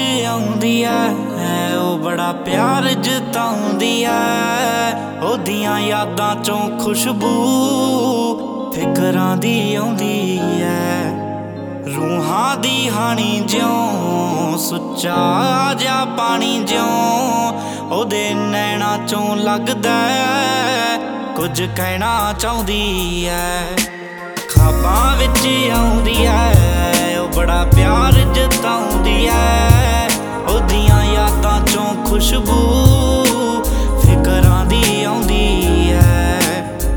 आउंदी ऐ ओ बड़ा प्यार जताउंदी ऐ। ओदियां यादां चों खुशबू फिकरां दी आउंदी ऐ। रूहां दी हानी ज्यों सुच्चा जा पानी ज्यों ओदे नैणां चों लगदा कुछ कहना चाहुंदी ऐ। ख्वाबां विच आउंदी ऐ ओ बड़ा प्यार जताउंदी ऐ। ओदियां यादां चों खुशबू फिकरां दी आउंदी ऐ।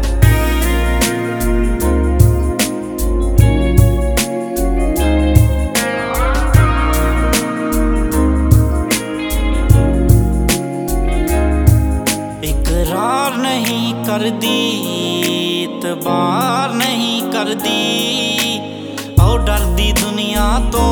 इकरार नहीं करदी इतबार नहीं करदी ओ डरदी दुनिया तो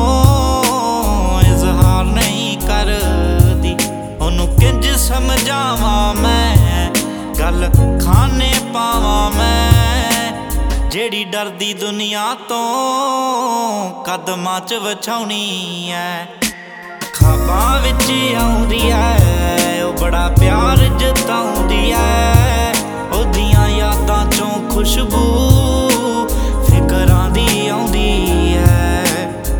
इजहार नहीं करदी। ओनू किंज समझावां मैं गल खाने पावां मैं जेड़ी डरदी दुनिया तो कदमां च वछाउणी ऐ। ख्वाबां विच आउंदी ऐ ओ बड़ा प्यार जताउंदी ऐ। ओदियां यादां चों खुशबू फिकरां दी आउंदी ऐ।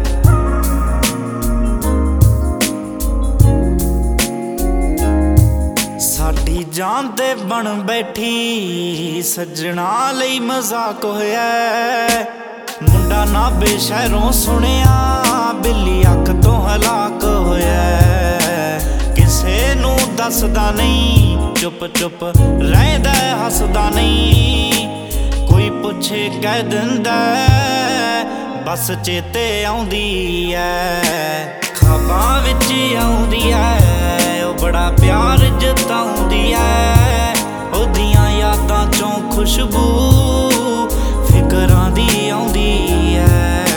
साडी जान ते बन बैठी सज्जणा लई मजाक होया। मुंडा नाभे शहरों सुनिया बिल्ली अख तो हलाक होया। किसे नू दसदा नहीं चुप चुप रहिंदा हसदा नहीं। कोई पुछे कह दिंदा बस चेते आउंदी ऐ। ख्वाबां विच आउंदी ऐ ओ बड़ा प्यार जताउंदी ऐ। ओदियां यादां चों खुशबू फिकरां दी आउंदी ऐ।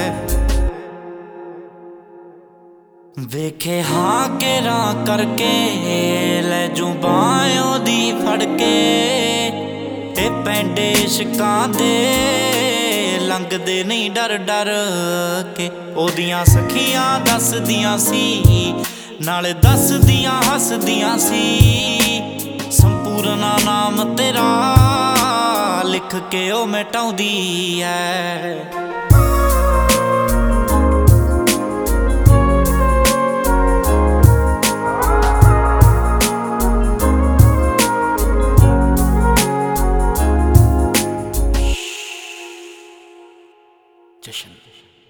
वेखे हाँ केरा करके लै जूं बाह ओदी फड़ के ते पैंडे इश्कां दे लंघदे नहीं डर डर के। ओदियां सखियां दसदियां सी नाले दसदियां हसदियां सी। संपूर्णा नाम तेरा लिख के ओ मिटाउंदी ऐ। जशन।